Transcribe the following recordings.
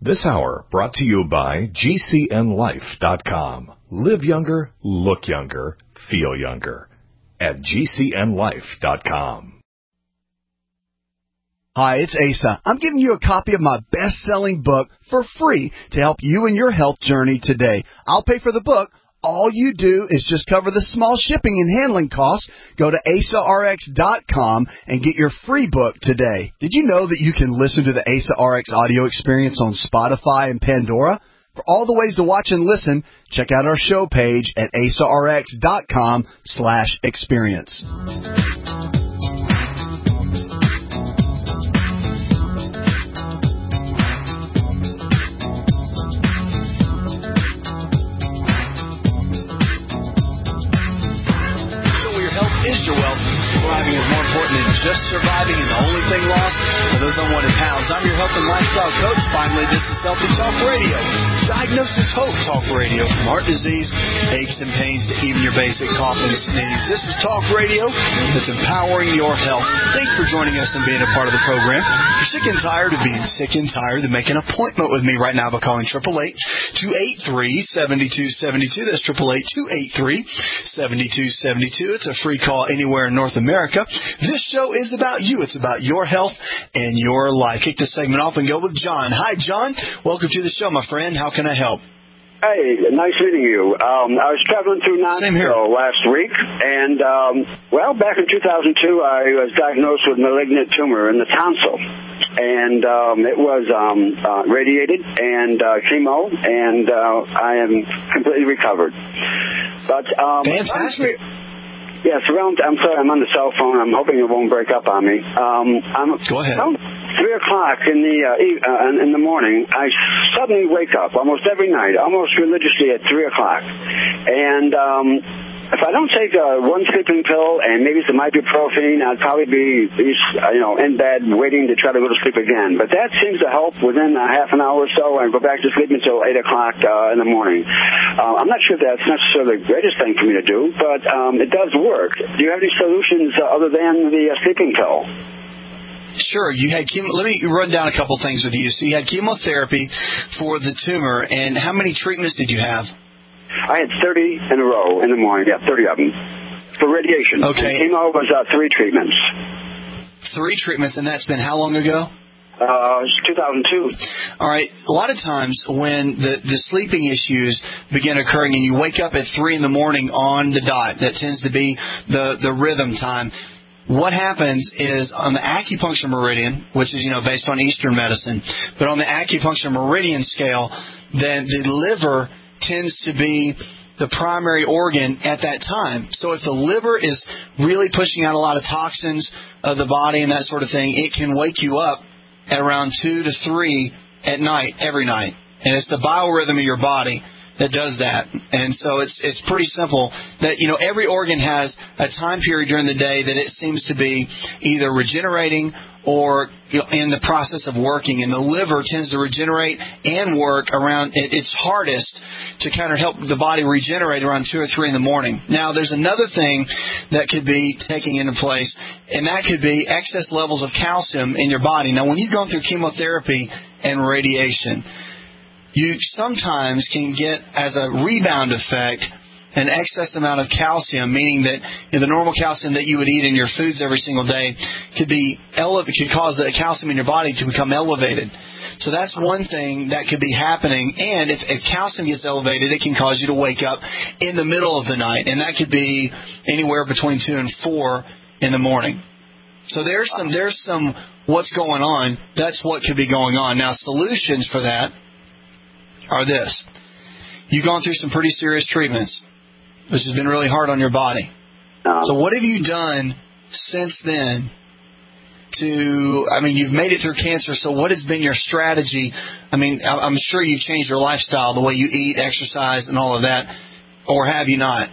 This hour brought to you by GCNLife.com. Live younger, look younger, feel younger at GCNLife.com. Hi, it's Asa. I'm giving you a copy of my best-selling book for free to help you in your health journey today. I'll pay for the book. All you do is just cover the small shipping and handling costs. Go to AsaRx.com and get your free book today. Did you know that you can listen to the AsaRx audio experience on Spotify and Pandora? For all the ways to watch and listen, check out our show page at AsaRx.com/experience. Surviving is more important than just surviving, and the only thing lost are those unwanted pounds. I'm your health and lifestyle coach. Finally, this is Healthy Talk Radio. Diagnosis Hope Talk Radio. From heart disease, aches and pains, to even your basic cough and sneeze. This is Talk Radio that's empowering your health. Thanks for joining us and being a part of the program. If you're sick and tired of being sick and tired, then make an appointment with me right now by calling 888-283-7272. That's 888-283-7272. It's a free call anywhere in North America. This show is about you. It's about your health and your life. Kick this segment off and go with John. Hi, John. Welcome to the show, my friend. How can I help? Hey, nice meeting you. I was traveling through Knoxville last week, and, back in 2002, I was diagnosed with malignant tumor in the tonsil. And it was radiated and chemo, and I am completely recovered. But fantastic. Yes, I'm sorry, I'm on the cell phone. I'm hoping it won't break up on me. Go ahead. Around 3 o'clock in the morning, I suddenly wake up almost every night, almost religiously at 3 o'clock. And if I don't take one sleeping pill and maybe some ibuprofen, I'd probably be in bed waiting to try to go to sleep again. But that seems to help within a half an hour or so, and go back to sleep until 8 o'clock in the morning. I'm not sure that's necessarily the greatest thing for me to do, but it does work. Do you have any solutions other than the sleeping pill? Sure. You had let me run down a couple things with you. So you had chemotherapy for the tumor, and how many treatments did you have? I had 30 in a row in the morning. Yeah, 30 of them for radiation. Okay. And chemo was 3 treatments. 3 treatments, and that's been how long ago? 2002. All right. A lot of times when the sleeping issues begin occurring and you wake up at 3 in the morning on the dot, that tends to be the rhythm time. What happens is on the acupuncture meridian, which is, based on Eastern medicine, but on the acupuncture meridian scale, then the liver tends to be the primary organ at that time. So if the liver is really pushing out a lot of toxins of the body and that sort of thing, it can wake you up at around 2 to 3 at night, every night. And it's the biorhythm of your body that does that. And so it's pretty simple that, every organ has a time period during the day that it seems to be either regenerating or in the process of working. And the liver tends to regenerate and work around its hardest to kind of help the body regenerate around 2 or 3 in the morning. Now, there's another thing that could be taking into place, and that could be excess levels of calcium in your body. Now, when you've gone through chemotherapy and radiation, you sometimes can get, as a rebound effect, an excess amount of calcium, meaning that the normal calcium that you would eat in your foods every single day could cause the calcium in your body to become elevated. So that's one thing that could be happening. And if calcium gets elevated, it can cause you to wake up in the middle of the night, and that could be anywhere between 2 and 4 in the morning. So there's some what's going on. That's what could be going on. Now, solutions for that are this. You've gone through some pretty serious treatments, which has been really hard on your body. So what have you done since then you've made it through cancer, so what has been your strategy? I'm sure you've changed your lifestyle, the way you eat, exercise, and all of that, or have you not?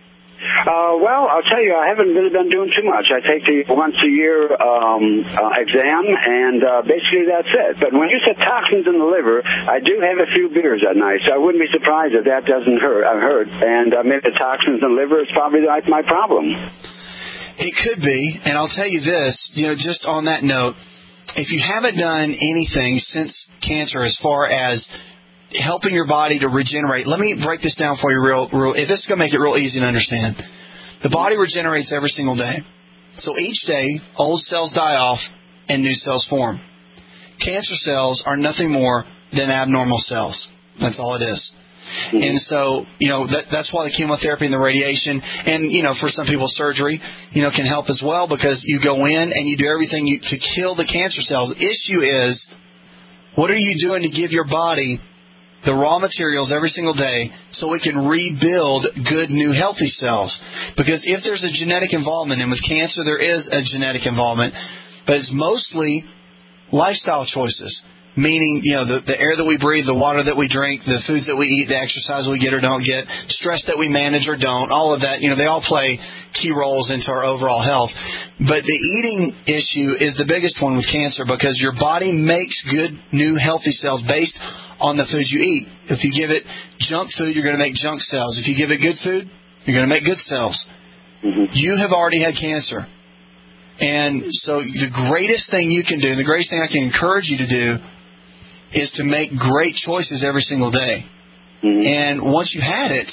I'll tell you, I haven't really been doing too much. I take the once-a-year exam, and basically that's it. But when you said toxins in the liver, I do have a few beers at night, so I wouldn't be surprised if that doesn't hurt. And maybe the toxins in the liver is probably my problem. It could be, and I'll tell you this, just on that note, if you haven't done anything since cancer as far as helping your body to regenerate, let me break this down for you real. This is going to make it real easy to understand. The body regenerates every single day. So each day, old cells die off and new cells form. Cancer cells are nothing more than abnormal cells. That's all it is. And so, that's why the chemotherapy and the radiation and, for some people surgery, can help as well, because you go in and you do everything to kill the cancer cells. The issue is, what are you doing to give your body the raw materials every single day so it can rebuild good, new, healthy cells? Because if there's a genetic involvement, and with cancer there is a genetic involvement, but it's mostly lifestyle choices. Meaning, the air that we breathe, the water that we drink, the foods that we eat, the exercise we get or don't get, stress that we manage or don't, all of that, they all play key roles into our overall health. But the eating issue is the biggest one with cancer, because your body makes good, new, healthy cells based on the foods you eat. If you give it junk food, you're going to make junk cells. If you give it good food, you're going to make good cells. Mm-hmm. You have already had cancer. And so the greatest thing you can do, the greatest thing I can encourage you to do, is to make great choices every single day. Mm-hmm. And once you've had it,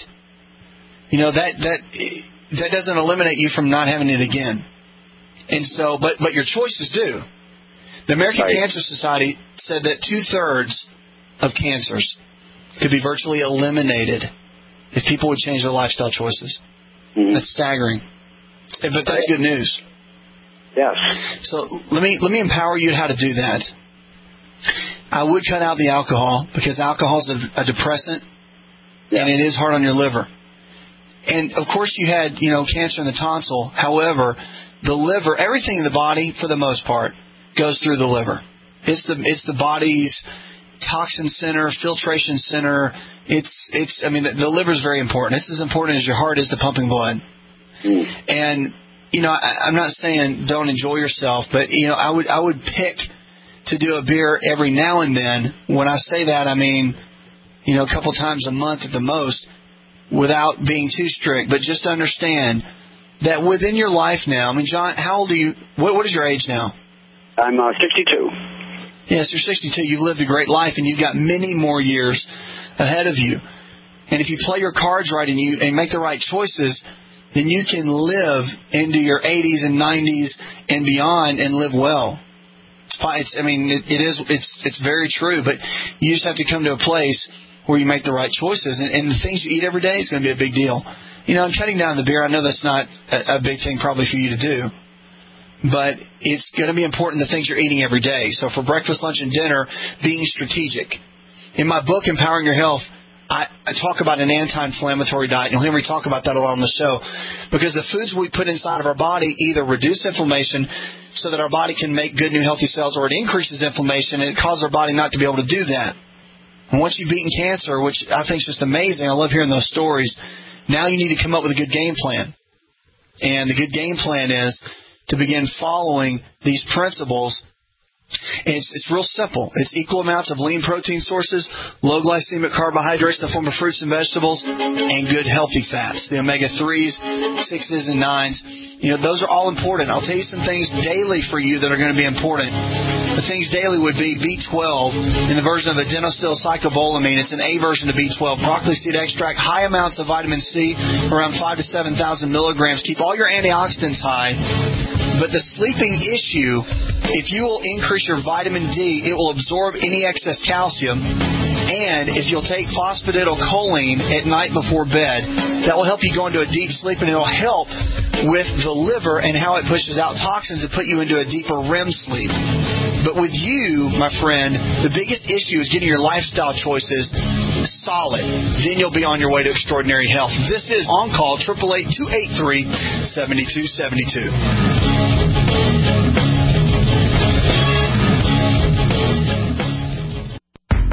that doesn't eliminate you from not having it again. And so, but your choices do. The American Cancer Society said that 2/3 of cancers could be virtually eliminated if people would change their lifestyle choices. Mm-hmm. That's staggering. But that's good news. Yes. So let me empower you how to do that. I would cut out the alcohol, because alcohol is a depressant, and it is hard on your liver. And of course you had, cancer in the tonsil. However, the liver, everything in the body, for the most part, goes through the liver. It's the body's toxin center, filtration center. The liver is very important. It's as important as your heart is to pumping blood. Mm. And I'm not saying don't enjoy yourself, but I would pick to do a beer every now and then. When I say that, I mean, a couple times a month at the most, without being too strict. But just understand that within your life now, John, how old are you? What is your age now? I'm 62. Yes, you're 62. You've lived a great life, and you've got many more years ahead of you. And if you play your cards right and make the right choices, then you can live into your 80s and 90s and beyond and live well. It's very true, but you just have to come to a place where you make the right choices, and the things you eat every day is going to be a big deal. I'm cutting down the beer. I know that's not a big thing probably for you to do, but it's going to be important, the things you're eating every day. So for breakfast, lunch, and dinner, being strategic. In my book, Empowering Your Health, I talk about an anti-inflammatory diet. You'll hear me talk about that a lot on the show, because the foods we put inside of our body either reduce inflammation so that our body can make good, new, healthy cells, or it increases inflammation, and it causes our body not to be able to do that. And once you've beaten cancer, which I think is just amazing, I love hearing those stories, now you need to come up with a good game plan. And the good game plan is to begin following these principles. It's real simple. It's equal amounts of lean protein sources, low glycemic carbohydrates in the form of fruits and vegetables, and good healthy fats, the omega-3s, 6s, and 9s. Those are all important. I'll tell you some things daily for you that are going to be important. The things daily would be B12 in the version of adenosylcycobolamine. It's an A version of B12. Broccoli seed extract, high amounts of vitamin C, around 5,000 to 7,000 milligrams. Keep all your antioxidants high. But the sleeping issue, if you will increase your vitamin D, it will absorb any excess calcium. And if you'll take phosphatidylcholine at night before bed, that will help you go into a deep sleep, and it will help with the liver and how it pushes out toxins to put you into a deeper REM sleep. But with you, my friend, the biggest issue is getting your lifestyle choices solid. Then you'll be on your way to extraordinary health. This is On Call, 888-283-7272.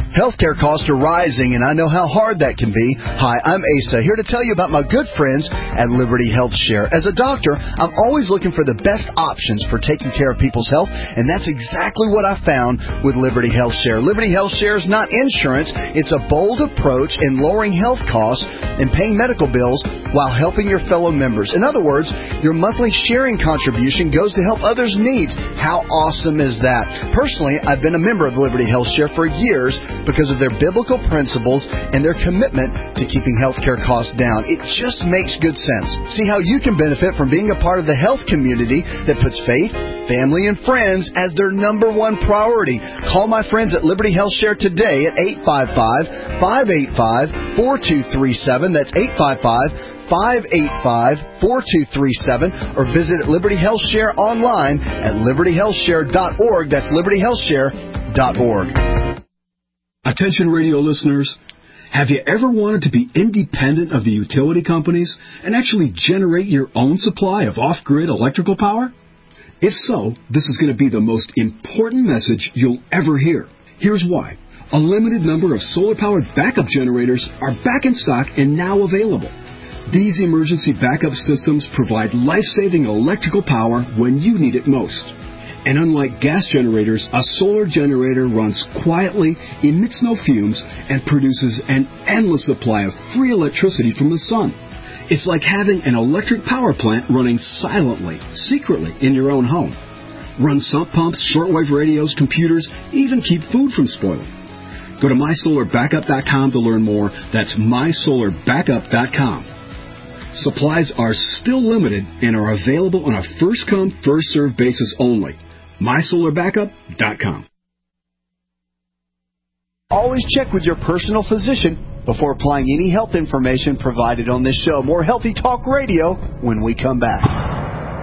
Healthcare costs are rising, and I know how hard that can be. Hi, I'm Asa, here to tell you about my good friends at Liberty Health Share. As a doctor, I'm always looking for the best options for taking care of people's health, and that's exactly what I found with Liberty Health Share. Liberty Health Share is not insurance. It's a bold approach in lowering health costs and paying medical bills while helping your fellow members. In other words, your monthly sharing contribution goes to help others' needs. How awesome is that? Personally, I've been a member of Liberty Health Share for years because of their biblical principles and their commitment to keeping healthcare costs down. It just makes good sense. See how you can benefit from being a part of the health community that puts faith, family, and friends as their number one priority. Call my friends at Liberty Health Share today at 855-585-4237. That's 855-585-4237, or visit Liberty Health Share online at libertyhealthshare.org. That's libertyhealthshare.org. Attention radio listeners, have you ever wanted to be independent of the utility companies and actually generate your own supply of off-grid electrical power? If so, this is going to be the most important message you'll ever hear. Here's why. A limited number of solar-powered backup generators are back in stock and now available. These emergency backup systems provide life-saving electrical power when you need it most. And unlike gas generators, a solar generator runs quietly, emits no fumes, and produces an endless supply of free electricity from the sun. It's like having an electric power plant running silently, secretly in your own home. Run sump pumps, shortwave radios, computers, even keep food from spoiling. Go to mysolarbackup.com to learn more. That's mysolarbackup.com. Supplies are still limited and are available on a first-come, first-served basis only. mysolarbackup.com. Always check with your personal physician before applying any health information provided on this show. More Healthy Talk Radio when we come back.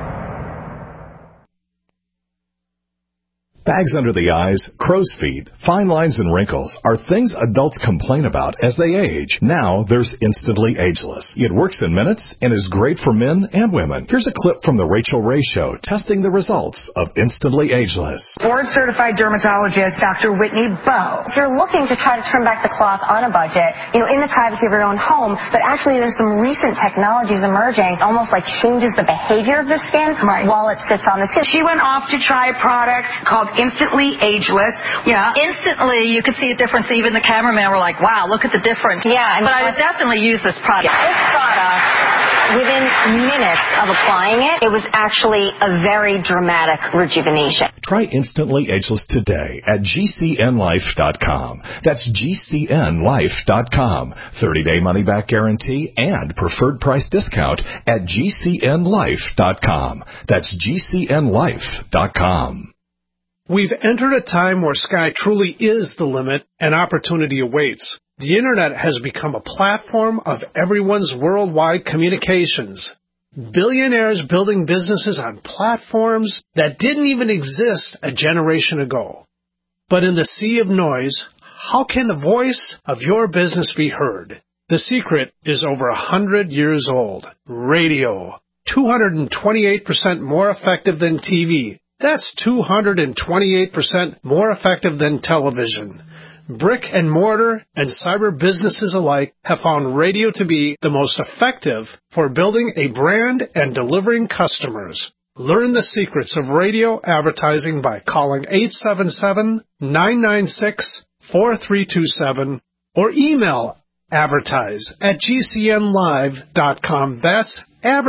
Bags under the eyes, crow's feet, fine lines, and wrinkles are things adults complain about as they age. Now there's Instantly Ageless. It works in minutes and is great for men and women. Here's a clip from The Rachel Ray Show testing the results of Instantly Ageless. Board-certified dermatologist Dr. Whitney Bowe. If you're looking to try to trim back the cloth on a budget, in the privacy of your own home, but actually there's some recent technologies emerging, almost like changes the behavior of the skin while it sits on the skin. She went off to try a product called Instantly Ageless. Yeah. Instantly, you could see a difference. Even the cameraman were like, wow, look at the difference. Yeah. But I would definitely use this product. This product, within minutes of applying it, it was actually a very dramatic rejuvenation. Try Instantly Ageless today at GCNlife.com. That's GCNlife.com. 30-day money-back guarantee and preferred price discount at GCNlife.com. That's GCNlife.com. We've entered a time where sky truly is the limit and opportunity awaits. The Internet has become a platform of everyone's worldwide communications. Billionaires building businesses on platforms that didn't even exist a generation ago. But in the sea of noise, how can the voice of your business be heard? The secret is over 100 years old. Radio. 228% more effective than TV. That's 228% more effective than television. Brick and mortar and cyber businesses alike have found radio to be the most effective for building a brand and delivering customers. Learn the secrets of radio advertising by calling 877-996-4327 or email advertise@gcnlive.com. That's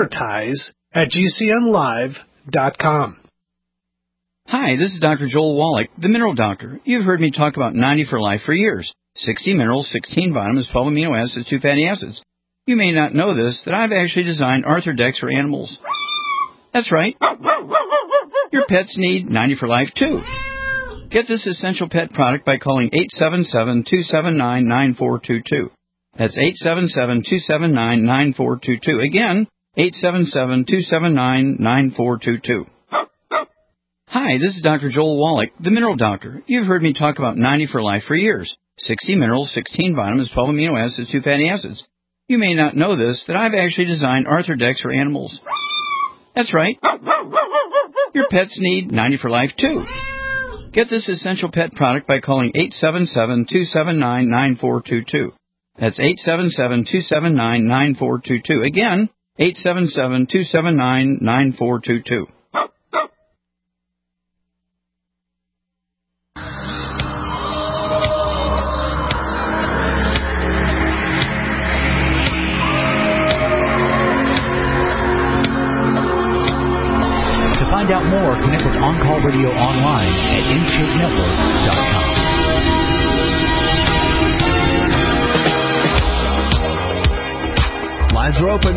advertise@gcnlive.com. Hi, this is Dr. Joel Wallach, the Mineral Doctor. You've heard me talk about 90 for Life for years. 60 minerals, 16 vitamins, 12 amino acids, 2 fatty acids. You may not know this, that I've actually designed Arthrodex for animals. That's right. Your pets need 90 for Life, too. Get this essential pet product by calling 877-279-9422. That's 877-279-9422. Again, 877-279-9422. Hi, this is Dr. Joel Wallach, the Mineral Doctor. You've heard me talk about 90 for Life for years. 60 minerals, 16 vitamins, 12 amino acids, 2 fatty acids. You may not know this, that I've actually designed Arthrodex for animals. That's right. Your pets need 90 for Life, too. Get this essential pet product by calling 877-279-9422. That's 877-279-9422. Again, 877-279-9422. To find out more, connect with On Call Radio online at InShapeNetwork.com. Lines are open.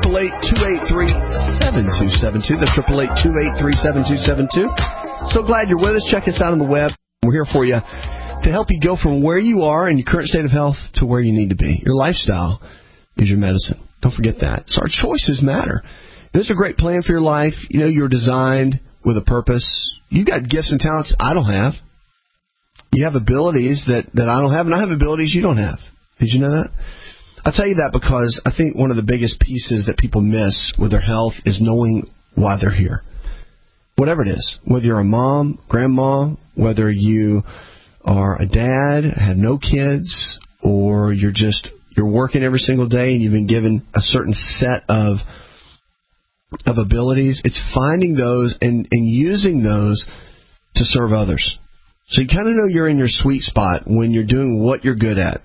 888-283-7272. That's 888-283-7272. So glad you're with us. Check us out on the web. We're here for you to help you go from where you are in your current state of health to where you need to be. Your lifestyle is your medicine. Don't forget that. So our choices matter. There's a great plan for your life. You know, you're designed with a purpose. You got gifts and talents I don't have. You have abilities that I don't have, and I have abilities you don't have. Did you know that? I'll tell you that because I think one of the biggest pieces that people miss with their health is knowing why they're here. Whatever it is, whether you're a mom, grandma, whether you are a dad, have no kids, or you're working every single day and you've been given a certain set of abilities, it's finding those and using those to serve others. So you kind of know you're in your sweet spot when you're doing what you're good at.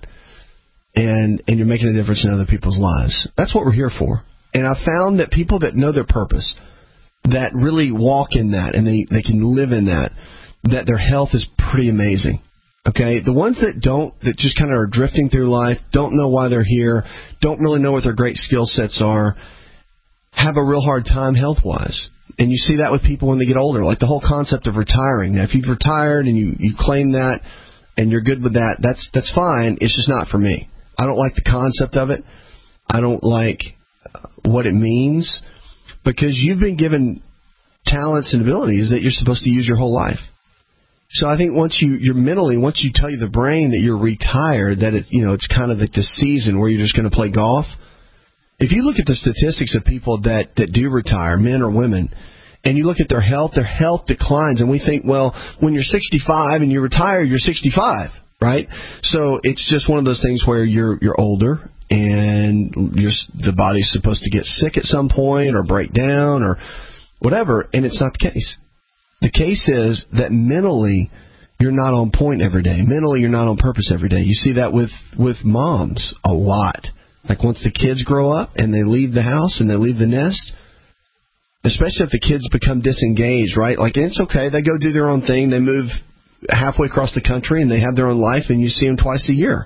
And you're making a difference in other people's lives. That's what we're here for. And I found that people that know their purpose, that really walk in that, and they can live in that their health is pretty amazing. Okay? The ones that don't, that just kind of are drifting through life, don't know why they're here, don't really know what their great skill sets are, have a real hard time health-wise. And you see that with people when they get older, like the whole concept of retiring. Now, if you've retired and you claim that and you're good with that, that's fine. It's just not for me. I don't like the concept of it. I don't like what it means, because you've been given talents and abilities that you're supposed to use your whole life. So I think once you tell the brain that you're retired, that it's kind of like the season where you're just going to play golf. If you look at the statistics of people that do retire, men or women, and you look at their health declines, and we think, well, when you're 65 and you retire, you're 65. Right? So it's just one of those things where you're older and the body's supposed to get sick at some point or break down or whatever, and it's not the case. The case is that mentally you're not on point every day. Mentally you're not on purpose every day. You see that with moms a lot. Like once the kids grow up and they leave the house and they leave the nest, especially if the kids become disengaged, right? Like it's okay, they go do their own thing, they move halfway across the country and they have their own life and you see them twice a year.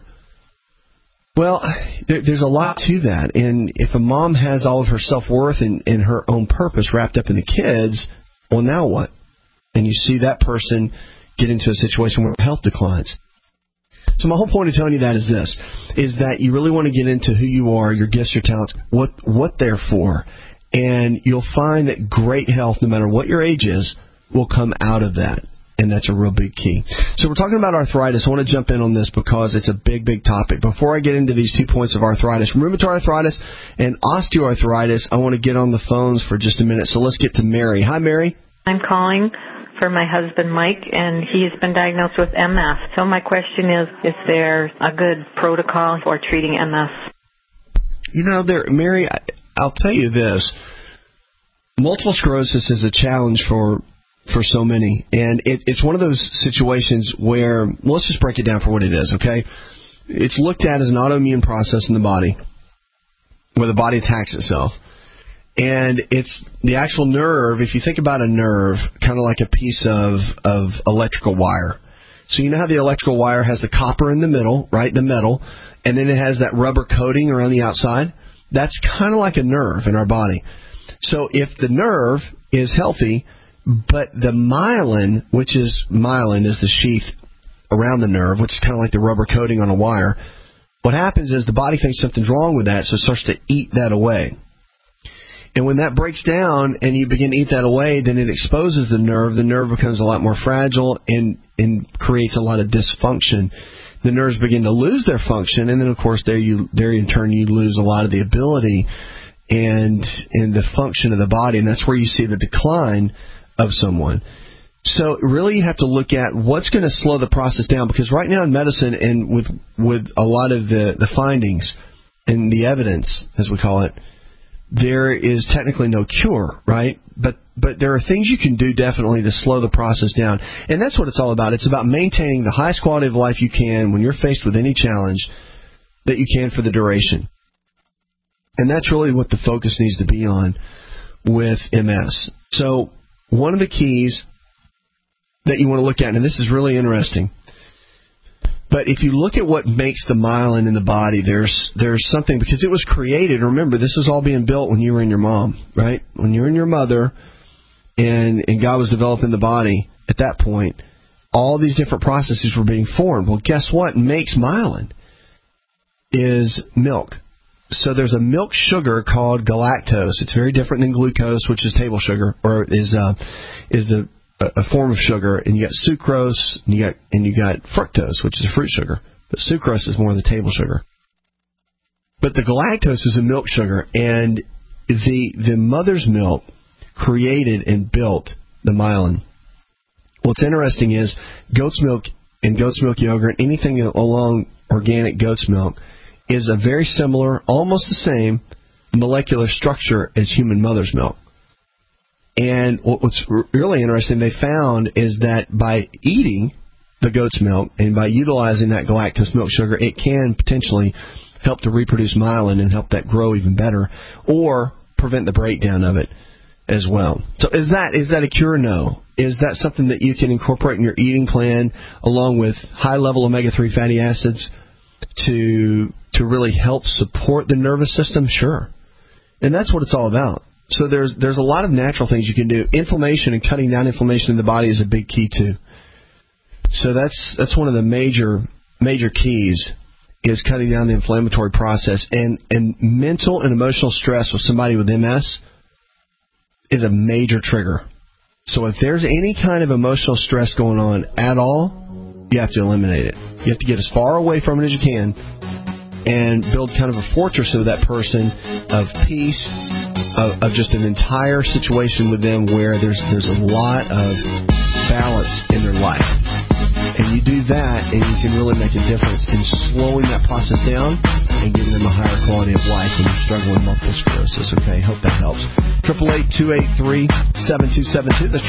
Well, there's a lot to that. And if a mom has all of her self-worth and her own purpose wrapped up in the kids, well, now what? And you see that person get into a situation where health declines. So my whole point of telling you that is this, is that you really want to get into who you are, your gifts, your talents, what they're for. And you'll find that great health, no matter what your age is, will come out of that. And that's a real big key. So we're talking about arthritis. I want to jump in on this because it's a big, big topic. Before I get into these 2 points of arthritis, rheumatoid arthritis and osteoarthritis, I want to get on the phones for just a minute. So let's get to Mary. Hi, Mary. I'm calling for my husband, Mike, and he's been diagnosed with MS. So my question is there a good protocol for treating MS? Mary, I'll tell you this. Multiple sclerosis is a challenge for so many. And it's one of those situations where, let's just break it down for what it is, okay? It's looked at as an autoimmune process in the body, where the body attacks itself. And it's the actual nerve, if you think about a nerve, kind of like a piece of electrical wire. So you know how the electrical wire has the copper in the middle, right, the metal, and then it has that rubber coating around the outside? That's kind of like a nerve in our body. So if the nerve is healthy, but the myelin, myelin is the sheath around the nerve, which is kind of like the rubber coating on a wire, what happens is the body thinks something's wrong with that, so it starts to eat that away. And when that breaks down and you begin to eat that away, then it exposes the nerve. The nerve becomes a lot more fragile and creates a lot of dysfunction. The nerves begin to lose their function, and then, of course, there in turn you lose a lot of the ability and the function of the body, and that's where you see the decline of someone. So really you have to look at what's going to slow the process down, because right now in medicine and with a lot of the findings and the evidence, as we call it, there is technically no cure, right? But there are things you can do definitely to slow the process down. And that's what it's all about. It's about maintaining the highest quality of life you can when you're faced with any challenge that you can for the duration. And that's really what the focus needs to be on with MS. So one of the keys that you want to look at, and this is really interesting, but if you look at what makes the myelin in the body, there's something, because it was created. Remember, this was all being built when you were in your mom, right? When you were in your mother, and God was developing the body at that point, all these different processes were being formed. Well, guess what makes myelin is milk. So there's a milk sugar called galactose. It's very different than glucose, which is table sugar, or is a form of sugar. And you got sucrose, and you got fructose, which is a fruit sugar. But sucrose is more the table sugar. But the galactose is a milk sugar, and the mother's milk created and built the myelin. What's interesting is goat's milk and goat's milk yogurt, anything along organic goat's milk, is a very similar, almost the same molecular structure as human mother's milk. And what's really interesting they found is that by eating the goat's milk and by utilizing that galactose milk sugar, it can potentially help to reproduce myelin and help that grow even better, or prevent the breakdown of it as well. So is that a cure? No. Is that something that you can incorporate in your eating plan along with high-level omega-3 fatty acids to really help support the nervous system? Sure. And that's what it's all about. So there's a lot of natural things you can do. Inflammation and cutting down inflammation in the body is a big key too. So that's one of the major keys, is cutting down the inflammatory process. And mental and emotional stress with somebody with MS is a major trigger. So if there's any kind of emotional stress going on at all, you have to eliminate it. You have to get as far away from it as you can and build kind of a fortress of that person of peace, of just an entire situation with them where there's a lot of balance in their life. And you do that, and you can really make a difference in slowing that process down and giving them a higher quality of life when you're struggling with multiple sclerosis. Okay, hope that helps. 888-283-7272. That's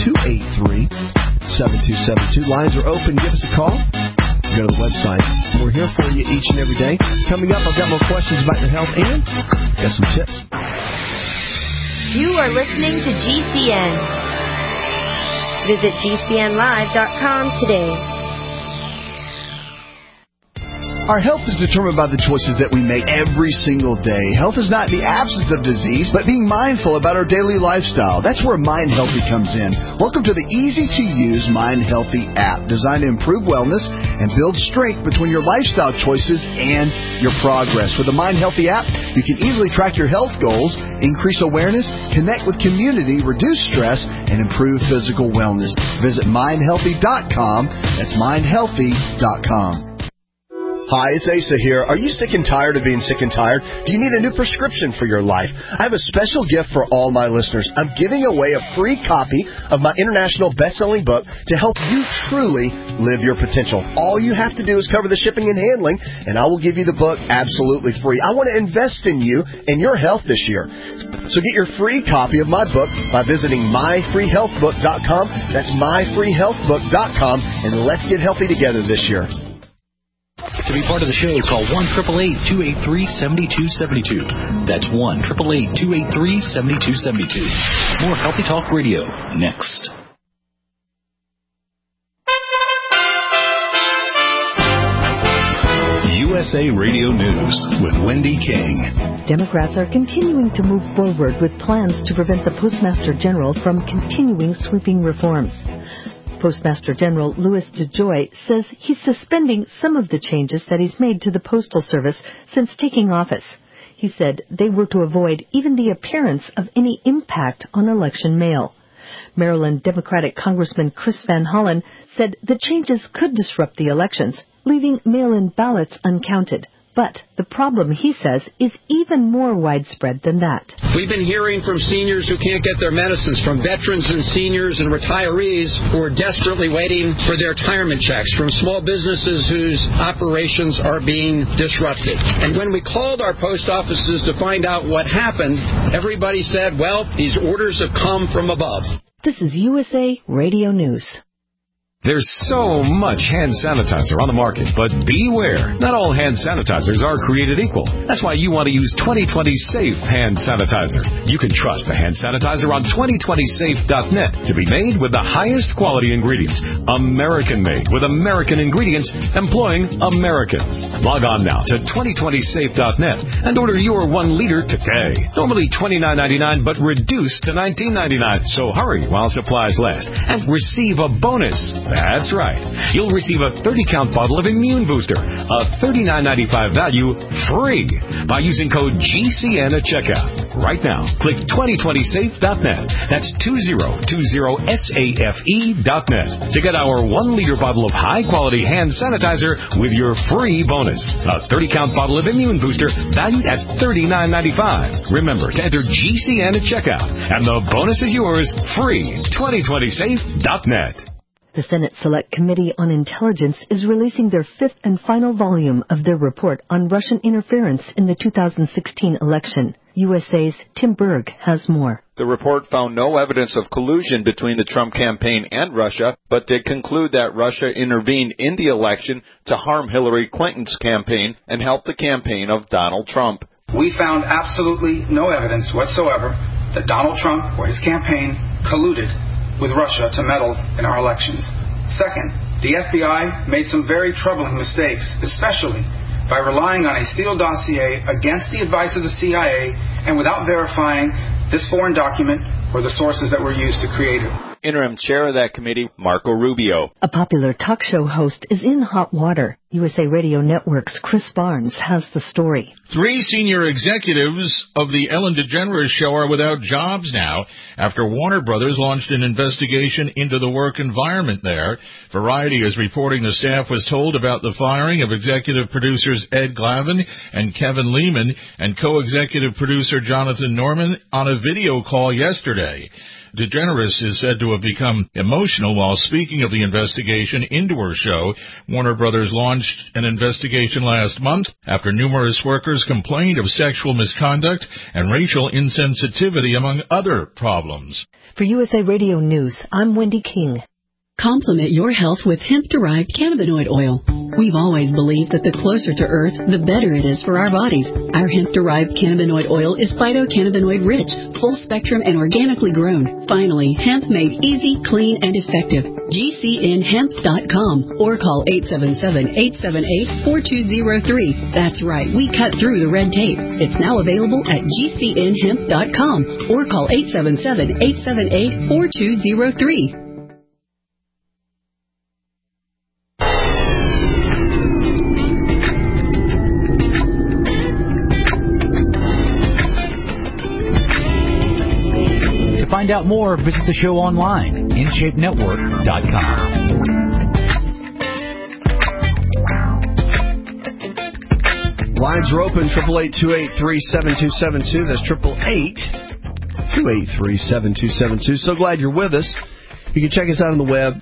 888-283-7272. Lines are open. Give us a call. Go to the website. We're here for you each and every day. Coming up, I've got more questions about your health and got some tips. You are listening to GCN. Visit GCNlive.com today. Our health is determined by the choices that we make every single day. Health is not the absence of disease, but being mindful about our daily lifestyle. That's where Mind Healthy comes in. Welcome to the easy-to-use Mind Healthy app, designed to improve wellness and build strength between your lifestyle choices and your progress. With the Mind Healthy app, you can easily track your health goals, increase awareness, connect with community, reduce stress, and improve physical wellness. Visit mindhealthy.com. That's mindhealthy.com. Hi, it's Asa here. Are you sick and tired of being sick and tired? Do you need a new prescription for your life? I have a special gift for all my listeners. I'm giving away a free copy of my international best-selling book to help you truly live your potential. All you have to do is cover the shipping and handling, and I will give you the book absolutely free. I want to invest in you and your health this year. So get your free copy of my book by visiting myfreehealthbook.com. That's myfreehealthbook.com, and let's get healthy together this year. To be part of the show, call 1-888-283-7272. That's 1-888-283-7272. More Healthy Talk Radio next. USA Radio News with Wendy King. Democrats are continuing to move forward with plans to prevent the Postmaster General from continuing sweeping reforms. Postmaster General Louis DeJoy says he's suspending some of the changes that he's made to the Postal Service since taking office. He said they were to avoid even the appearance of any impact on election mail. Maryland Democratic Congressman Chris Van Hollen said the changes could disrupt the elections, leaving mail-in ballots uncounted. But the problem, he says, is even more widespread than that. We've been hearing from seniors who can't get their medicines, from veterans and seniors and retirees who are desperately waiting for their retirement checks, from small businesses whose operations are being disrupted. And when we called our post offices to find out what happened, everybody said, well, these orders have come from above. This is USA Radio News. There's so much hand sanitizer on the market, but beware. Not all hand sanitizers are created equal. That's why you want to use 2020 Safe Hand Sanitizer. You can trust the hand sanitizer on 2020safe.net to be made with the highest quality ingredients. American-made with American ingredients, employing Americans. Log on now to 2020safe.net and order your 1 liter today. Normally $29.99, but reduced to $19.99. So hurry while supplies last and receive a bonus. That's right. You'll receive a 30-count bottle of Immune Booster, a $39.95 value, free by using code GCN at checkout. Right now, click 2020safe.net. That's 2020safe.net to get our 1 liter bottle of high-quality hand sanitizer with your free bonus. A 30-count bottle of Immune Booster valued at $39.95. Remember to enter GCN at checkout, and the bonus is yours, free. 2020safe.net. The Senate Select Committee on Intelligence is releasing their 5th and final volume of their report on Russian interference in the 2016 election. USA's Tim Berg has more. The report found no evidence of collusion between the Trump campaign and Russia, but did conclude that Russia intervened in the election to harm Hillary Clinton's campaign and help the campaign of Donald Trump. We found absolutely no evidence whatsoever that Donald Trump or his campaign colluded with Russia to meddle in our elections. Second, the FBI made some very troubling mistakes, especially by relying on a Steele dossier against the advice of the CIA and without verifying this foreign document or the sources that were used to create it. Interim chair of that committee, Marco Rubio. A popular talk show host is in hot water. USA Radio Network's Chris Barnes has the story. 3 senior executives of the Ellen DeGeneres show are without jobs now after Warner Brothers launched an investigation into the work environment there. Variety is reporting the staff was told about the firing of executive producers Ed Glavin and Kevin Lehman and co-executive producer Jonathan Norman on a video call yesterday. DeGeneres is said to have become emotional while speaking of the investigation into her show. Warner Brothers launched an investigation last month after numerous workers complained of sexual misconduct and racial insensitivity, among other problems. For USA Radio News, I'm Wendy King. Complement your health with hemp-derived cannabinoid oil. We've always believed that the closer to Earth, the better it is for our bodies. Our hemp-derived cannabinoid oil is phytocannabinoid-rich, full-spectrum, and organically grown. Finally, hemp made easy, clean, and effective. GCNhemp.com or call 877-878-4203. That's right, we cut through the red tape. It's now available at GCNhemp.com or call 877-878-4203. To find out more, visit the show online, InShapeNetwork.com. Lines are open, 888-283-7272. That's 888-283-7272. So glad you're with us. You can check us out on the web.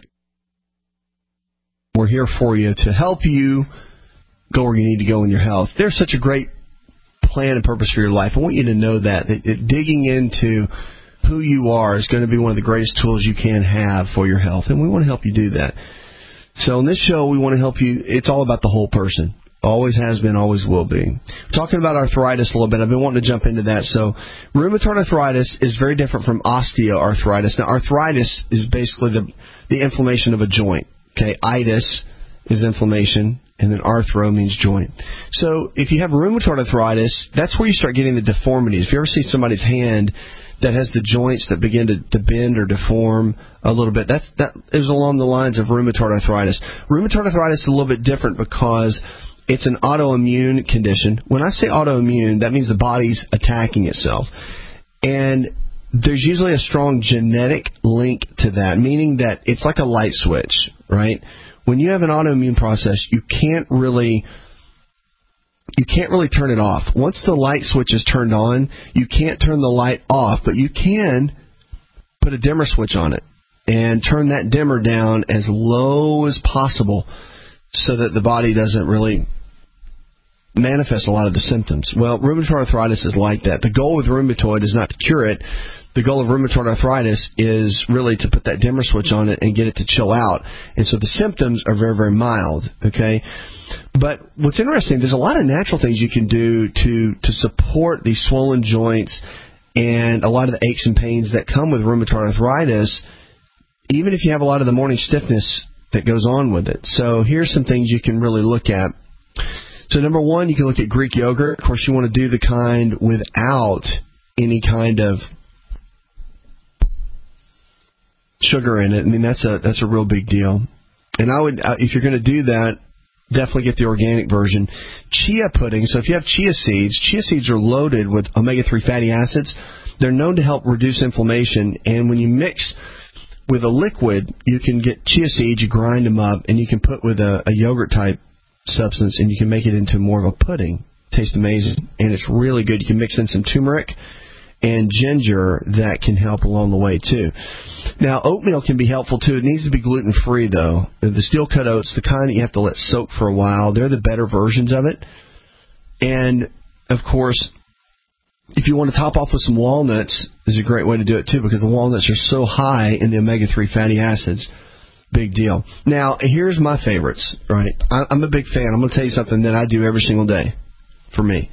We're here for you to help you go where you need to go in your health. There's such a great plan and purpose for your life. I want you to know that digging into who you are is going to be one of the greatest tools you can have for your health, and we want to help you do that. So on this show, we want to help you. It's all about the whole person. Always has been, always will be. We're talking about arthritis a little bit. I've been wanting to jump into that. So rheumatoid arthritis is very different from osteoarthritis. Now, arthritis is basically the inflammation of a joint. Okay, itis is inflammation, and then arthro means joint. So if you have rheumatoid arthritis, that's where you start getting the deformities. If you ever see somebody's hand that has the joints that begin to bend or deform a little bit, that is along the lines of rheumatoid arthritis. Rheumatoid arthritis is a little bit different because it's an autoimmune condition. When I say autoimmune, that means the body's attacking itself. And there's usually a strong genetic link to that, meaning that it's like a light switch, right? When you have an autoimmune process, you can't really you can't really turn it off. Once the light switch is turned on, you can't turn the light off, but you can put a dimmer switch on it and turn that dimmer down as low as possible so that the body doesn't really manifest a lot of the symptoms. Well, rheumatoid arthritis is like that. The goal with rheumatoid is not to cure it. The goal of rheumatoid arthritis is really to put that dimmer switch on it and get it to chill out. And so the symptoms are very, very mild, okay? But what's interesting, there's a lot of natural things you can do to support these swollen joints and a lot of the aches and pains that come with rheumatoid arthritis, even if you have a lot of the morning stiffness that goes on with it. So here's some things you can really look at. So number one, you can look at Greek yogurt. Of course, you want to do the kind without any kind of sugar in it. I mean, that's a real big deal. And I would, if you're going to do that, definitely get the organic version. Chia pudding. So if you have chia seeds are loaded with omega-3 fatty acids. They're known to help reduce inflammation. And when you mix with a liquid, you can get chia seeds, you grind them up, and you can put with a yogurt type substance, and you can make it into more of a pudding. Tastes amazing, and it's really good. You can mix in some turmeric and ginger that can help along the way too. Now, oatmeal can be helpful too. It needs to be gluten-free though. The steel-cut oats, the kind that you have to let soak for a while, they're the better versions of it. And of course, if you want to top off with some walnuts, is a great way to do it too, because the walnuts are so high in the omega-3 fatty acids. Big deal. Now, here's my favorites, right? I'm a big fan. I'm going to tell you something that I do every single day for me.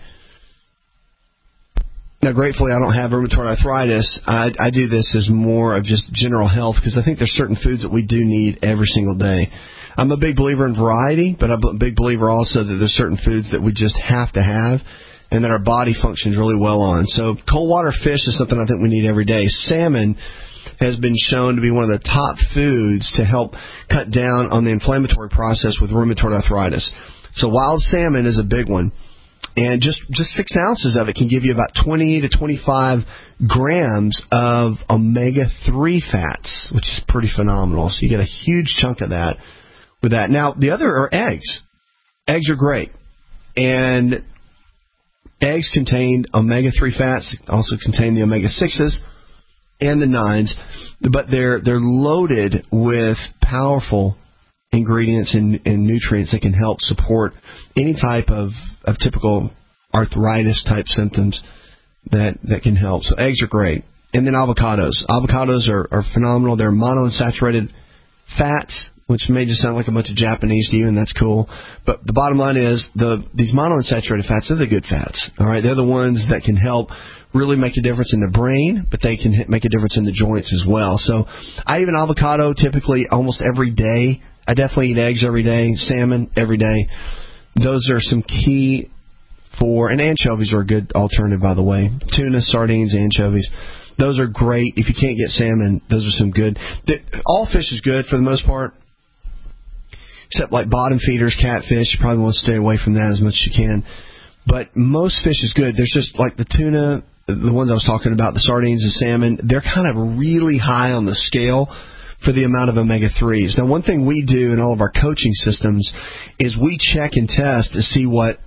Now, gratefully, I don't have rheumatoid arthritis. I do this as more of just general health because I think there's certain foods that we do need every single day. I'm a big believer in variety, but I'm a big believer also that there's certain foods that we just have to have and that our body functions really well on. So cold water fish is something I think we need every day. Salmon has been shown to be one of the top foods to help cut down on the inflammatory process with rheumatoid arthritis. So wild salmon is a big one. And just 6 ounces of it can give you about 20 to 25 grams of omega-3 fats, which is pretty phenomenal. So you get a huge chunk of that with that. Now, the other are eggs. Eggs are great. And eggs contain omega-3 fats, also contain the omega-6s and the 9s, but they're loaded with powerful ingredients and nutrients that can help support any type of typical arthritis type symptoms that can help. So eggs are great. And then avocados. Avocados are phenomenal. They're monounsaturated fats, which may just sound like a bunch of Japanese to you, and that's cool. But the bottom line is these monounsaturated fats are the good fats. All right, they're the ones that can help really make a difference in the brain, but they can make a difference in the joints as well. So I eat an avocado typically almost every day. I definitely eat eggs every day, salmon every day. Those are some key and anchovies are a good alternative, by the way. Tuna, sardines, anchovies. Those are great. If you can't get salmon, those are some good. All fish is good for the most part, except like bottom feeders, catfish. You probably want to stay away from that as much as you can. But most fish is good. There's just like the tuna, the ones I was talking about, the sardines, the salmon, they're kind of really high on the scale for the amount of omega-3s. Now, one thing we do in all of our coaching systems is we check and test to see what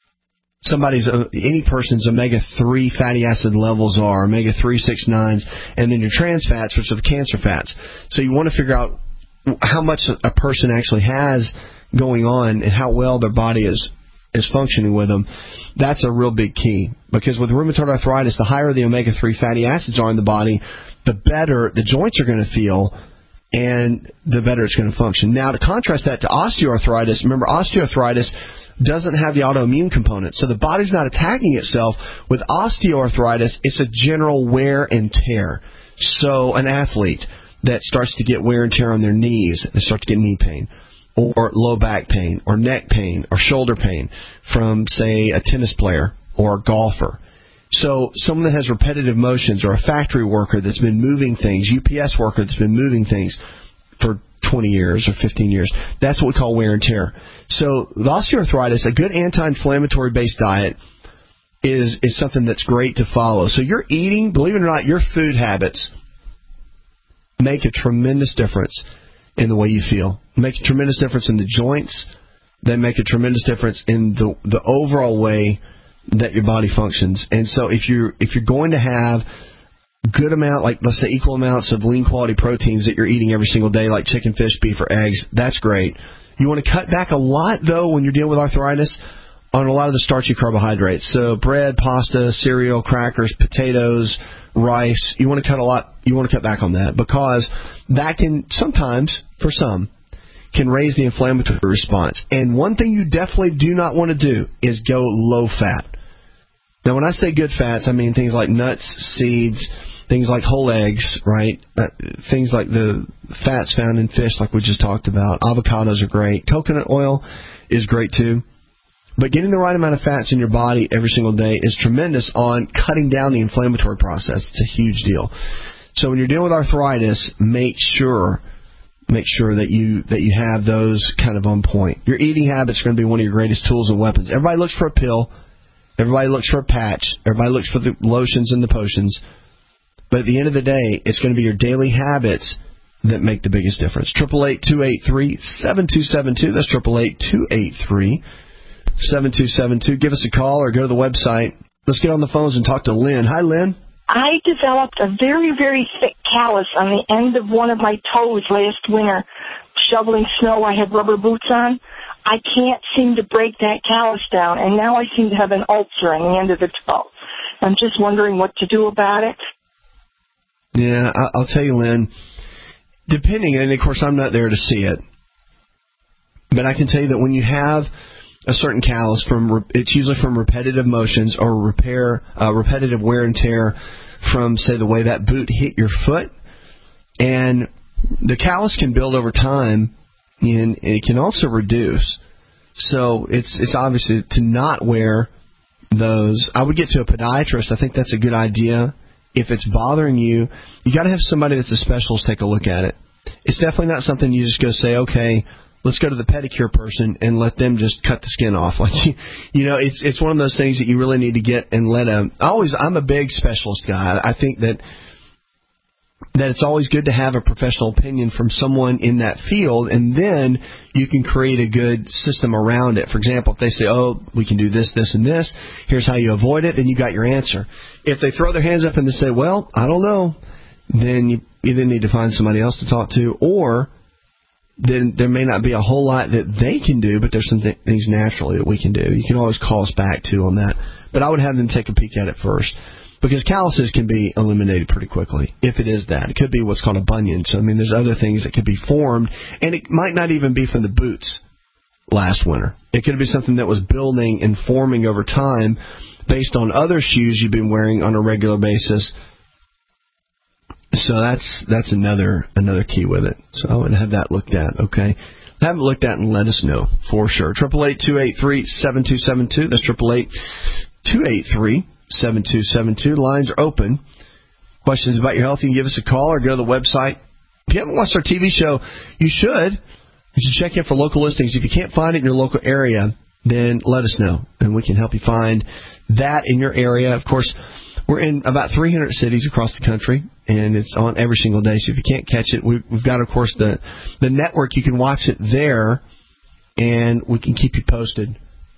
any person's omega-3 fatty acid levels are, omega-3, 6, 9s, and then your trans fats, which are the cancer fats. So you want to figure out how much a person actually has going on and how well their body is functioning with them. That's a real big key, because with rheumatoid arthritis, the higher the omega-3 fatty acids are in the body, the better the joints are going to feel and the better it's going to function. Now, to contrast that to osteoarthritis, remember, osteoarthritis doesn't have the autoimmune component, so the body's not attacking itself. With osteoarthritis, it's a general wear and tear. So an athlete that starts to get wear and tear on their knees, they start to get knee pain, or low back pain, or neck pain, or shoulder pain from, say, a tennis player or a golfer. So someone that has repetitive motions, or a factory worker that's been moving things, UPS worker that's been moving things for 20 years or 15 years, that's what we call wear and tear. So the osteoarthritis, a good anti-inflammatory based diet is something that's great to follow. So you're eating, believe it or not, your food habits make a tremendous difference in the way you feel. Make a tremendous difference in the joints, that make a tremendous difference in the overall way that your body functions. And so if you're going to have good amount, like let's say equal amounts of lean quality proteins that you're eating every single day, like chicken, fish, beef, or eggs, that's great. You want to cut back a lot, though, when you're dealing with arthritis, on a lot of the starchy carbohydrates. So bread, pasta, cereal, crackers, potatoes, rice. You want to cut a lot. You want to cut back on that, because that can sometimes, for some, can raise the inflammatory response. And one thing you definitely do not want to do is go low fat. Now, when I say good fats, I mean things like nuts, seeds, things like whole eggs, right? Things like the fats found in fish, like we just talked about. Avocados are great. Coconut oil is great too. But getting the right amount of fats in your body every single day is tremendous on cutting down the inflammatory process. It's a huge deal. So when you're dealing with arthritis, make sure that you have those kind of on point. Your eating habits are going to be one of your greatest tools and weapons. Everybody looks for a pill. Everybody looks for a patch. Everybody looks for the lotions and the potions. But at the end of the day, it's going to be your daily habits that make the biggest difference. 888-283-7272. That's 888-283-7272. Give us a call or go to the website. Let's get on the phones and talk to Lynn. Hi, Lynn. I developed a very, very thick callus on the end of one of my toes last winter. Shoveling snow, I had rubber boots on. I can't seem to break that callus down, and now I seem to have an ulcer on the end of the toe. I'm just wondering what to do about it. Yeah, I'll tell you, Lynn, depending, and of course I'm not there to see it, but I can tell you that when you have a certain callus, it's usually from repetitive motions or repetitive wear and tear from, say, the way that boot hit your foot. And the callus can build over time, and it can also reduce. So it's obviously to not wear those. I would get to a podiatrist. I think that's a good idea. If it's bothering you, you got to have somebody that's a specialist take a look at it. It's definitely not something you just go say, okay, let's go to the pedicure person and let them just cut the skin off. Like, it's one of those things that you really need to get and I'm a big specialist guy. I think that it's always good to have a professional opinion from someone in that field, and then you can create a good system around it. For example, if they say, oh, we can do this, this, and this, here's how you avoid it, then you got your answer. If they throw their hands up and they say, well, I don't know, then you either need to find somebody else to talk to, or then there may not be a whole lot that they can do, but there's some things naturally that we can do. You can always call us back, too, on that. But I would have them take a peek at it first, because calluses can be eliminated pretty quickly, if it is that. It could be what's called a bunion. So, I mean, there's other things that could be formed, and it might not even be from the boots last winter. It could be something that was building and forming over time based on other shoes you've been wearing on a regular basis. So that's another key with it. So I would have that looked at, okay? Have it looked at and let us know for sure. 888-283-7272. That's 888-283-7272. Lines are open. Questions about your health, you can give us a call or go to the website. If you haven't watched our TV show, you should. You should check in for local listings. If you can't find it in your local area, then let us know, and we can help you find that in your area. Of course, we're in about 300 cities across the country, and it's on every single day. So if you can't catch it, we've got, of course, the network. You can watch it there, and we can keep you posted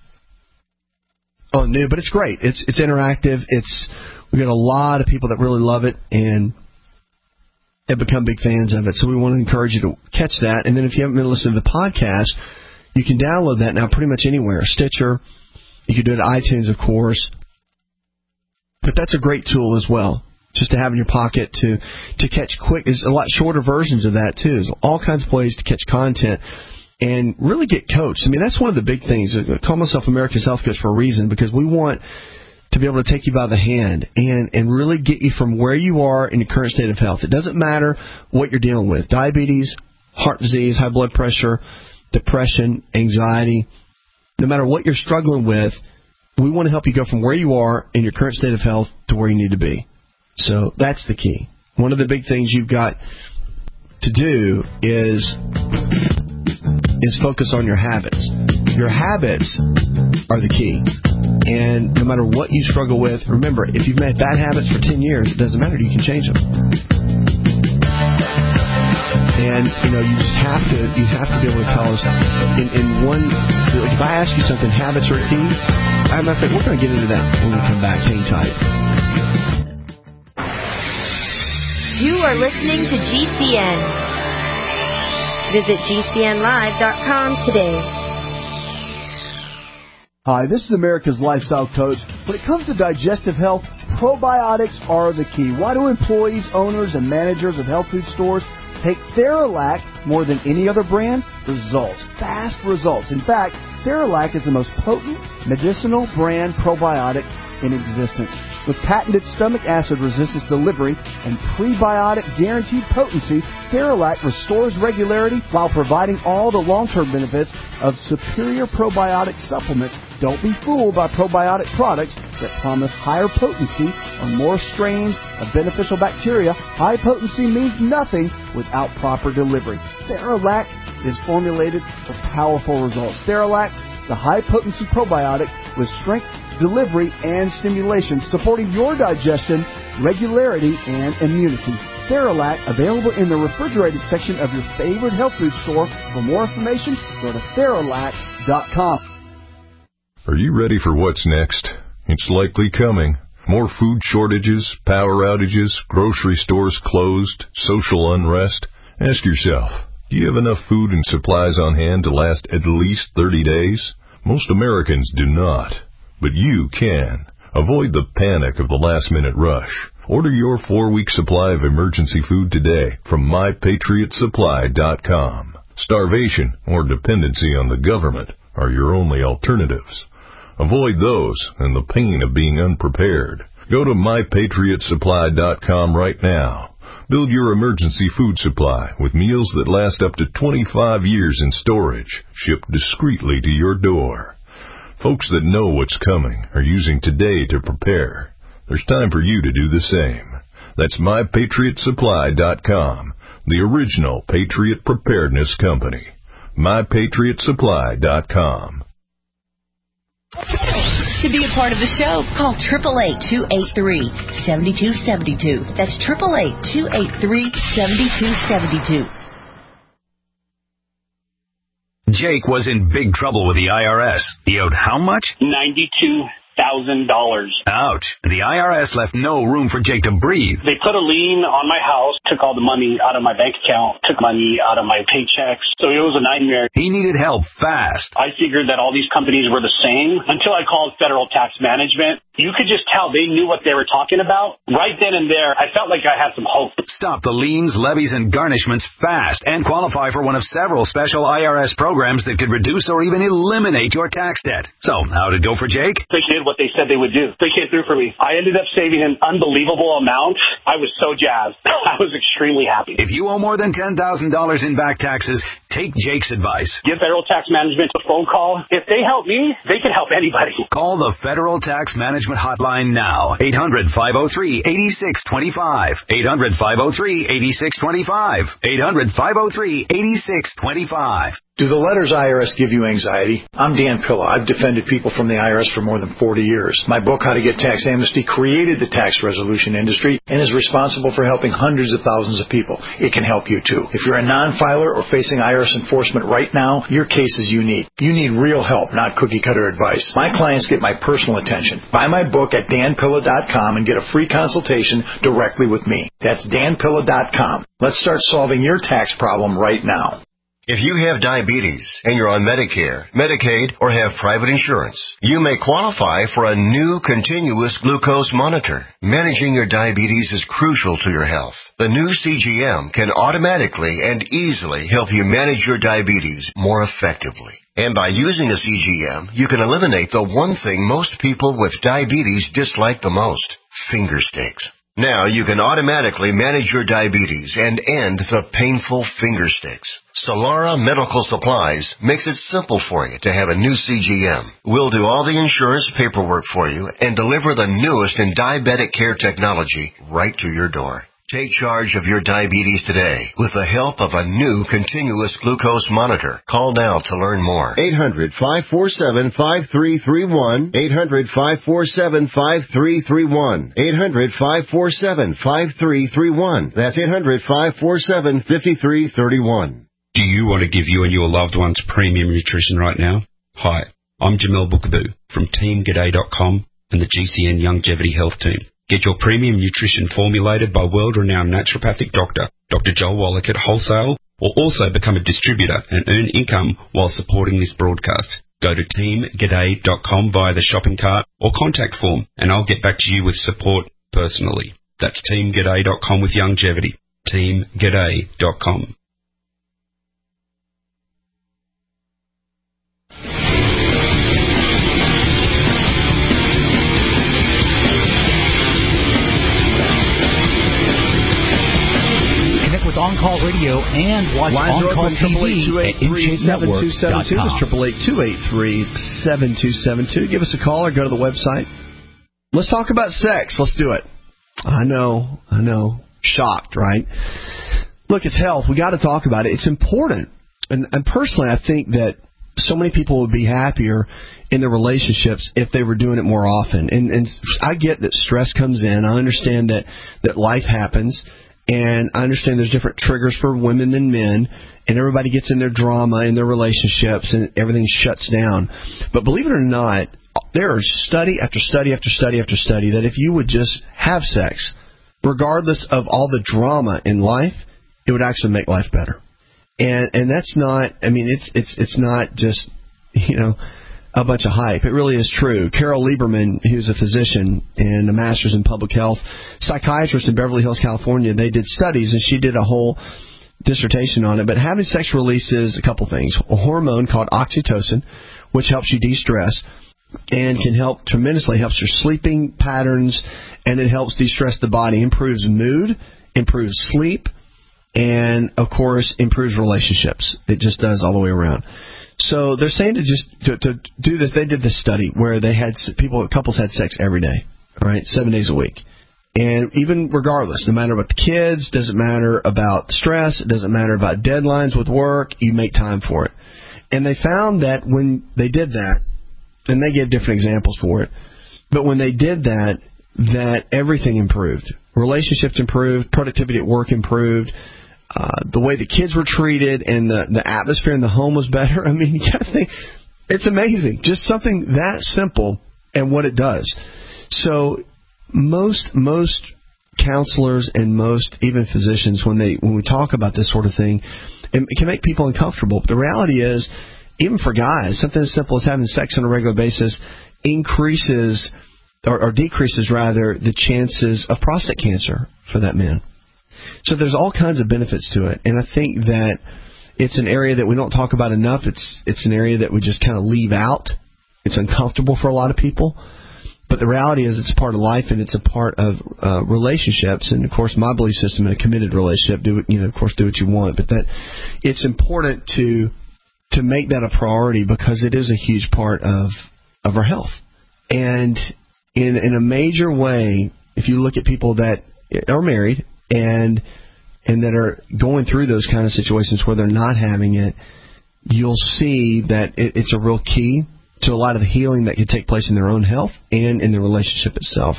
on new. But it's great. It's interactive. We've got a lot of people that really love it and have become big fans of it. So we want to encourage you to catch that. And then if you haven't been listening to the podcast, you can download that now pretty much anywhere. Stitcher. You can do it at iTunes, of course. But that's a great tool as well, just to have in your pocket to catch quick. There's a lot shorter versions of that, too. There's all kinds of ways to catch content and really get coached. I mean, that's one of the big things. I call myself America's Health Coach for a reason, because we want to be able to take you by the hand and really get you from where you are in your current state of health. It doesn't matter what you're dealing with. Diabetes, heart disease, high blood pressure, depression, anxiety. No matter what you're struggling with, we want to help you go from where you are in your current state of health to where you need to be. So that's the key. One of the big things you've got to do is focus on your habits. Your habits are the key. And no matter what you struggle with, remember, if you've made bad habits for 10 years, it doesn't matter. You can change them. And, you just have to be able to tell us in one, if I ask you something, habits are key. As a matter of fact, we're going to get into that when we come back. Hang tight. You are listening to GCN. Visit GCNlive.com today. Hi, this is America's Lifestyle Coach. When it comes to digestive health, probiotics are the key. Why do employees, owners, and managers of health food stores take Theralac more than any other brand? Results. Fast results. In fact, Theralac is the most potent medicinal brand probiotic in existence. With patented stomach acid resistance delivery and prebiotic guaranteed potency, Theralac restores regularity while providing all the long-term benefits of superior probiotic supplements. Don't be fooled by probiotic products that promise higher potency or more strains of beneficial bacteria. High potency means nothing without proper delivery. Theralac is formulated for powerful results. Theralac, the high-potency probiotic with strength, delivery, and stimulation, supporting your digestion, regularity, and immunity. Theralac, available in the refrigerated section of your favorite health food store. For more information, go to Theralac.com. Are you ready for what's next? It's likely coming. More food shortages, power outages, grocery stores closed, social unrest. Ask yourself, do you have enough food and supplies on hand to last at least 30 days? Most Americans do not, but you can. Avoid the panic of the last-minute rush. Order your 4-week supply of emergency food today from MyPatriotSupply.com. Starvation or dependency on the government are your only alternatives. Avoid those and the pain of being unprepared. Go to MyPatriotSupply.com right now. Build your emergency food supply with meals that last up to 25 years in storage, shipped discreetly to your door. Folks that know what's coming are using today to prepare. There's time for you to do the same. That's MyPatriotSupply.com, the original Patriot Preparedness Company. MyPatriotSupply.com. To be a part of the show, call 888-283-7272. That's 888-283-7272. Jake was in big trouble with the IRS. He owed how much? $92,000. Ouch. The IRS left no room for Jake to breathe. They put a lien on my house, took all the money out of my bank account, took money out of my paychecks. So it was a nightmare. He needed help fast. I figured that all these companies were the same until I called Federal Tax Management. You could just tell they knew what they were talking about. Right then and there, I felt like I had some hope. Stop the liens, levies, and garnishments fast and qualify for one of several special IRS programs that could reduce or even eliminate your tax debt. So, how'd it go for Jake? They did what they said they would do. They came through for me. I ended up saving an unbelievable amount. I was so jazzed. I was extremely happy. If you owe more than $10,000 in back taxes, take Jake's advice. Give Federal Tax Management a phone call. If they help me, they can help anybody. Call the Federal Tax Management Hotline now. 800-503-8625. 800-503-8625. 800-503-8625. Do the letters IRS give you anxiety? I'm Dan Pilla. I've defended people from the IRS for more than 40 years. My book, How to Get Tax Amnesty, created the tax resolution industry and is responsible for helping hundreds of thousands of people. It can help you, too. If you're a non-filer or facing IRS enforcement right now, your case is unique. You need real help, not cookie-cutter advice. My clients get my personal attention. Buy my book at danpilla.com and get a free consultation directly with me. That's danpilla.com. Let's start solving your tax problem right now. If you have diabetes and you're on Medicare, Medicaid, or have private insurance, you may qualify for a new continuous glucose monitor. Managing your diabetes is crucial to your health. The new CGM can automatically and easily help you manage your diabetes more effectively. And by using a CGM, you can eliminate the one thing most people with diabetes dislike the most: finger sticks. Now you can automatically manage your diabetes and end the painful finger sticks. Solara Medical Supplies makes it simple for you to have a new CGM. We'll do all the insurance paperwork for you and deliver the newest in diabetic care technology right to your door. Take charge of your diabetes today with the help of a new continuous glucose monitor. Call now to learn more. 800-547-5331. 800-547-5331. 800-547-5331. That's 800-547-5331. Do you want to give you and your loved ones premium nutrition right now? Hi, I'm Jamel Bookaboo from TeamGaday.com and the GCN Longevity Health Team. Get your premium nutrition formulated by world-renowned naturopathic doctor, Dr. Joel Wallach at Wholesale, or also become a distributor and earn income while supporting this broadcast. Go to TeamGaday.com via the shopping cart or contact form, and I'll get back to you with support personally. That's TeamGaday.com with longevity. TeamGaday.com. With On-Call Radio and watch On-Call TV at InShapeNetwork.com. That's 888-283-7272. Give us a call or go to the website. Let's talk about sex. Let's do it. I know. Shocked, right? Look, it's health. We got to talk about it. It's important. And personally, I think that so many people would be happier in their relationships if they were doing it more often. And I get that stress comes in. I understand that life happens. And I understand there's different triggers for women than men, and everybody gets in their drama in their relationships, and everything shuts down. But believe it or not, there are study after study after study after study that if you would just have sex, regardless of all the drama in life, it would actually make life better. And that's not, I mean, it's not just, a bunch of hype. It really is true. Carol Lieberman, who's a physician and a master's in public health, psychiatrist in Beverly Hills, California, they did studies, and she did a whole dissertation on it. But having sex releases a couple things. A hormone called oxytocin, which helps you de-stress and can help tremendously, helps your sleeping patterns, and it helps de-stress the body, improves mood, improves sleep, and, of course, improves relationships. It just does all the way around. So they're saying to do this. They did this study where they had couples had sex every day, all right, 7 days a week. And even regardless, no matter what the kids, doesn't matter about stress, it doesn't matter about deadlines with work, you make time for it. And they found that when they did that, and they gave different examples for it, but when they did that everything improved. Relationships improved, productivity at work improved, the way the kids were treated, and the atmosphere in the home was better. I mean, you got to think, it's amazing. Just something that simple and what it does. So most counselors and most even physicians, when we talk about this sort of thing, it can make people uncomfortable. But the reality is, even for guys, something as simple as having sex on a regular basis increases or decreases rather the chances of prostate cancer for that man. So there's all kinds of benefits to it, and I think that it's an area that we don't talk about enough. It's an area that we just kind of leave out. It's uncomfortable for a lot of people, but the reality is it's a part of life, and it's a part of relationships. And of course, my belief system in a committed relationship, do what you want, but that it's important to make that a priority because it is a huge part of our health. And in a major way, if you look at people that are married and that are going through those kind of situations where they're not having it, you'll see that it's a real key to a lot of the healing that can take place in their own health and in the relationship itself.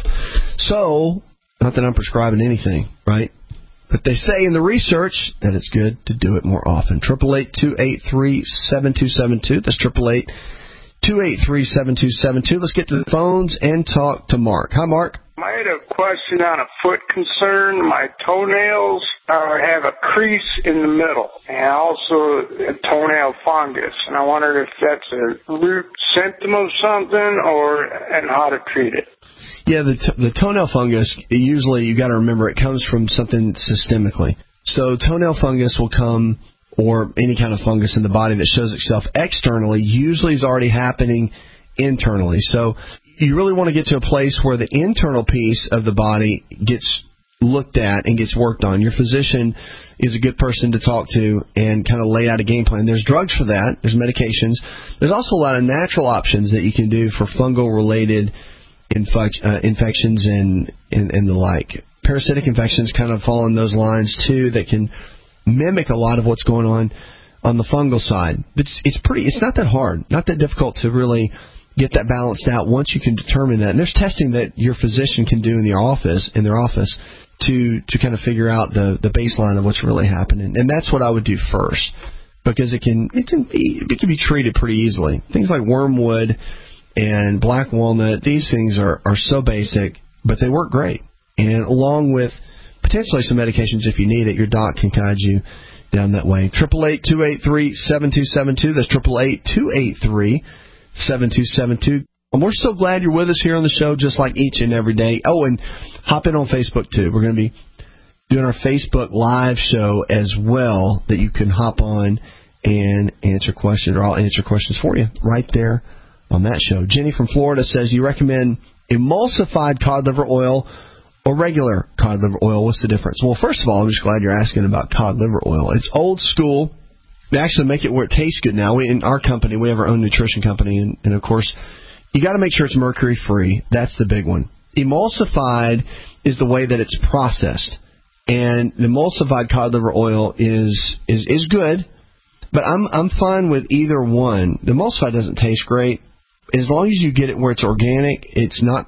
So, not that I'm prescribing anything, right? But they say in the research that it's good to do it more often. 888-283-7272. That's 888-283-7272. Let's get to the phones and talk to Mark. Hi, Mark. I had a question on a foot concern. My toenails have a crease in the middle and also a toenail fungus. And I wondered if that's a root symptom of something and how to treat it. Yeah, the toenail fungus, usually you got to remember it comes from something systemically. So toenail fungus will come, or any kind of fungus in the body that shows itself externally, usually is already happening internally. So you really want to get to a place where the internal piece of the body gets looked at and gets worked on. Your physician is a good person to talk to and kind of lay out a game plan. There's drugs for that. There's medications. There's also a lot of natural options that you can do for fungal-related infections and the like. parasitic infections kind of fall in those lines too that can mimic a lot of what's going on the fungal side. It's not that hard, not that difficult to really get that balanced out once you can determine that. And there's testing that your physician can do in their office to kind of figure out the baseline of what's really happening. And that's what I would do first, because it can be treated pretty easily. Things like wormwood and black walnut, these things are so basic, but they work great. And along with potentially some medications if you need it, your doc can guide you down that way. 888-283-7272. That's 888-283-7272. And we're so glad you're with us here on the show, just like each and every day. Oh, and hop in on Facebook, too. We're going to be doing our Facebook Live show as well, that you can hop on and answer questions, or I'll answer questions for you right there on that show. Jenny from Florida says, you recommend emulsified cod liver oil or regular cod liver oil? What's the difference? Well, first of all, I'm just glad you're asking about cod liver oil. It's old school. They actually make it where it tastes good now. In our company, we have our own nutrition company, and of course, you got to make sure it's mercury-free. That's the big one. Emulsified is the way that it's processed, and the emulsified cod liver oil is good, but I'm fine with either one. The emulsified doesn't taste great. As long as you get it where it's organic, it's not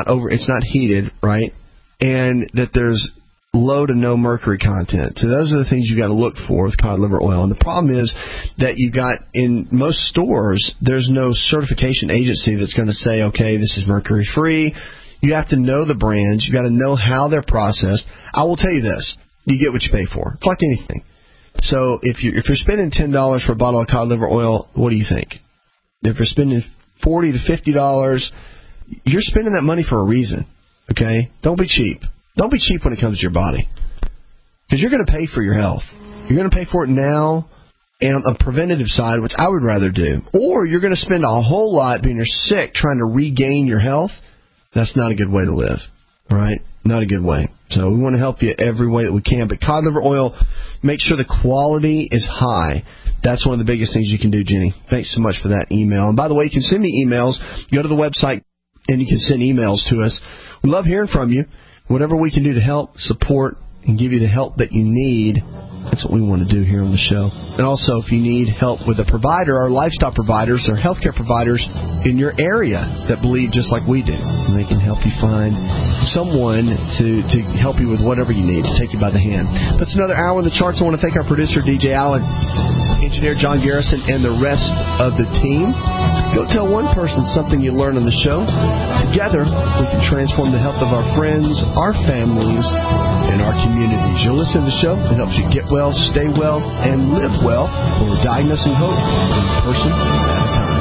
heated, right? And that there's low to no mercury content. So those are the things you got to look for with cod liver oil. And the problem is that you got in most stores, there's no certification agency that's going to say, okay, this is mercury free. You have to know the brands. You got to know how they're processed. I will tell you this: you get what you pay for. It's like anything. So if you're spending $10 for a bottle of cod liver oil, what do you think? If you're spending $40 to $50, you're spending that money for a reason. Okay? Don't be cheap. Don't be cheap when it comes to your body, because you're going to pay for your health. You're going to pay for it now, and on a preventative side, which I would rather do. Or you're going to spend a whole lot being you're sick trying to regain your health. That's not a good way to live. All right? Not a good way. So we want to help you every way that we can. But cod liver oil, make sure the quality is high. That's one of the biggest things you can do, Jenny. Thanks so much for that email. And by the way, you can send me emails. Go to the website, and you can send emails to us. We love hearing from you. Whatever we can do to help, support, and give you the help that you need, that's what we want to do here on the show. And also, if you need help with a provider, our lifestyle providers or healthcare providers in your area that believe just like we do, and they can help you find someone to help you with whatever you need, to take you by the hand. That's another hour in the charts. I want to thank our producer, DJ Allen, engineer John Garrison, and the rest of the team. Go tell one person something you learned on the show. Together, we can transform the health of our friends, our families, and our communities. You'll listen to the show. It helps you get well, stay well, and live well. We're diagnosing hope one person at a time.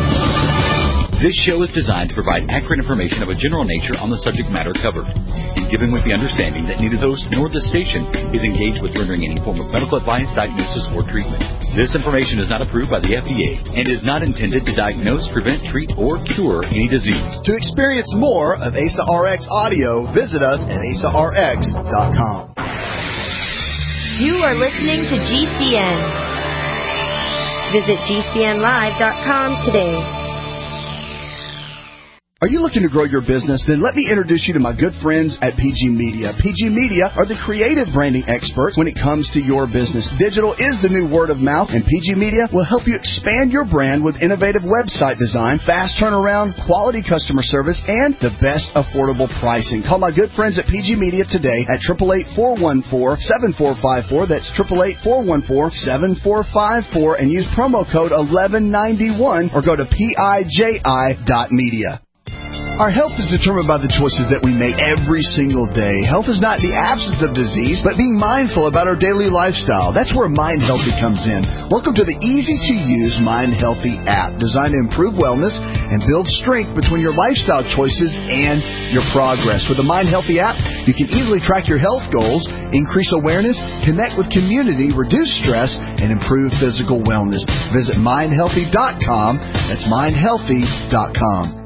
This show is designed to provide accurate information of a general nature on the subject matter covered, and given with the understanding that neither host nor the station is engaged with rendering any form of medical advice, diagnosis, or treatment. This information is not approved by the FDA and is not intended to diagnose, prevent, treat, or cure any disease. To experience more of Asa RX audio, visit us at asarx.com. You are listening to GCN. Visit GCNlive.com today. Are you looking to grow your business? Then let me introduce you to my good friends at PG Media. PG Media are the creative branding experts when it comes to your business. Digital is the new word of mouth, and PG Media will help you expand your brand with innovative website design, fast turnaround, quality customer service, and the best affordable pricing. Call my good friends at PG Media today at 888-414-7454. That's 888-414-7454, and use promo code 1191 or go to piji.media. Our health is determined by the choices that we make every single day. Health is not the absence of disease, but being mindful about our daily lifestyle. That's where Mind Healthy comes in. Welcome to the easy-to-use Mind Healthy app, designed to improve wellness and build strength between your lifestyle choices and your progress. With the Mind Healthy app, you can easily track your health goals, increase awareness, connect with community, reduce stress, and improve physical wellness. Visit mindhealthy.com. That's mindhealthy.com.